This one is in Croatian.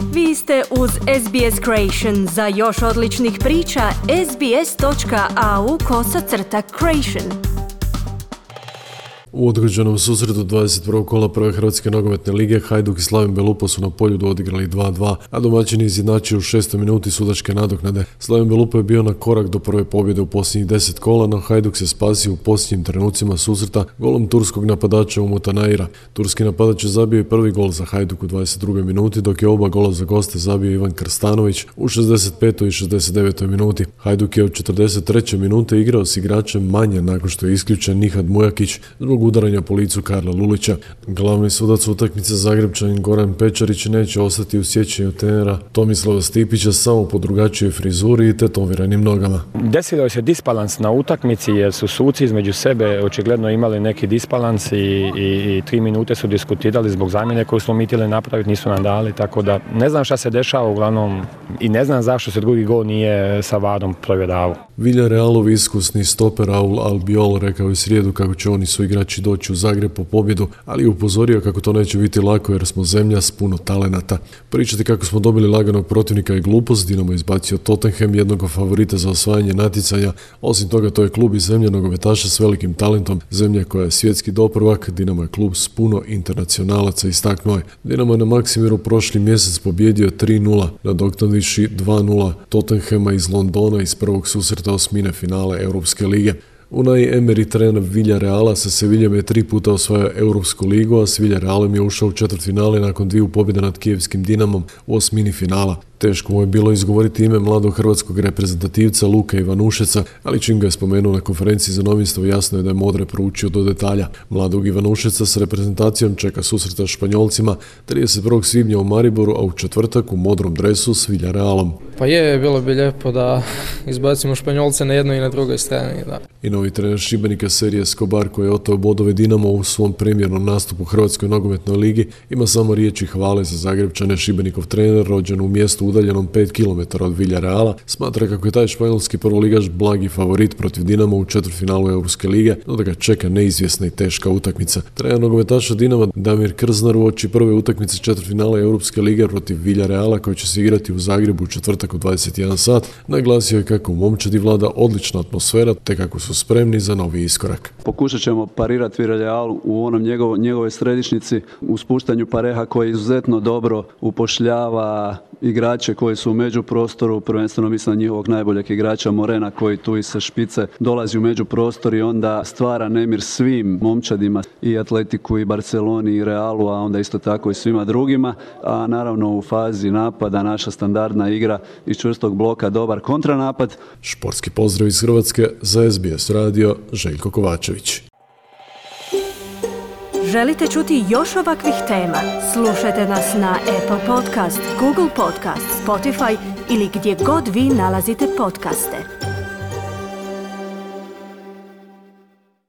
Vi ste uz SBS Creation. Za još odličnih priča, sbs.au/creation. U odgođenom susretu 21. kola prve Hrvatske nogometne lige Hajduk i Slaven Belupo su na Poljudu odigrali 2-2, a domaćini izjednačio u 6. minuti sudačke nadoknade. Slaven Belupo je bio na korak do prve pobjede u posljednjih 10 kola, no Hajduk se spasio u posljednjim trenucima susreta golom turskog napadača Umota Naira. Turski napadač je zabio i prvi gol za Hajduk u 22. minuti, dok je oba gola za goste zabio Ivan Krstanović u 65. i 69. minuti. Hajduk je od 43. minute igrao s igračem manje nakon što je isključen Nihad Mujakić zbog udaranja po licu Karla Lulića. Glavni sudac utakmice Zagrepčanin Goran Pečarić neće ostati u sjećanju trenera Tomislava Stipića samo po drugačijoj frizuri i tetoviranim nogama. Desilo se disbalans na utakmici jer su suci između sebe očigledno imali neki disbalans i 3 minute su diskutirali zbog zamjene koju smo mi htjeli napraviti, nisu nam dali, tako da ne znam šta se dešava uglavnom i ne znam zašto se drugi gol nije sa VAR-om provjeravao. Villarealov iskusni stoper Raul Albiol rekao je srijedu kako će oni su igrači doći u Zagreb po pobjedu, ali je upozorio kako to neće biti lako jer smo zemlja s puno talenata. Pričati kako smo dobili laganog protivnika je glupost. Dinamo je izbacio Tottenham, jednog od favorita za osvajanje natjecanja. Osim toga, to je klub iz zemlje nogometaša s velikim talentom, zemlja koja je svjetski doprvak. Dinamo je klub s puno internacionalaca, istaknuo je. Dinamo je na Maksimiru prošli mjesec pobjedio 3-0, nadoknadivši 2-0 Tottenhama iz Londona iz prvog susreta osmine finale Europske lige. Unai Emery, trener Villareala, sa Seviljem je 3 puta osvajao Europsku ligu, a s Villarealom je ušao u četvrtfinale nakon 2 pobjede nad kijevskim Dinamom u osmini finala. Teško mu je bilo izgovoriti ime mladog hrvatskog reprezentativca Luke Ivanušeca, ali čim ga je spomenuo na konferenciji za novinstvo, jasno je da je Modre proučio do detalja. Mladog Ivanušeca s reprezentacijom čeka susreta s Španjolcima 31. svibnja u Mariboru, a u četvrtak u modrom dresu s Villarealom. Pa bilo bi lijepo da izbacimo Španjolce na jednoj i na drugoj strani, da. I novi trener Šibenika Serije Escobar, koji je oteo bodove Dinamo u svom premijernom nastupu u Hrvatskoj nogometnoj ligi, ima samo riječi hvale za Zagrepčane. Šibenikov trener, rođen u mjestu udaljenom 5 km od Villareala, smatra kako je taj španjolski prvoligaš blagi favorit protiv Dinama u četvrtfinalu Europske lige, no da ga čeka neizvjesna i teška utakmica. Trener nogometaša Dinama Damir Krznar uoči prve utakmice četvrtfinala Europske lige protiv Villareala, koji će se igrati u Zagrebu u četvrtak u 21 sat, naglasio je kako u momčadi vlada odlična atmosfera te kako su spremni za novi iskorak. Pokušat ćemo parirati Villarealu u onom njegovoj središnici, u spuštanju Pareha koji izuzetno dobro upošljava igrače koji su u međuprostoru, prvenstveno mislim na njihovog najboljeg igrača Morena koji tu iz sa špice dolazi u međuprostor i onda stvara nemir svim momčadima, i Atletiku i Barceloni i Realu, a onda isto tako i svima drugima, a naravno u fazi napada naša standardna igra iz čvrstog bloka, dobar kontranapad. Športski pozdrav iz Hrvatske za SBS radio, Željko Kovačević. Želite čuti još ovakvih tema? Slušajte nas na Apple Podcast, Google Podcast, Spotify ili gdje god vi nalazite podcaste.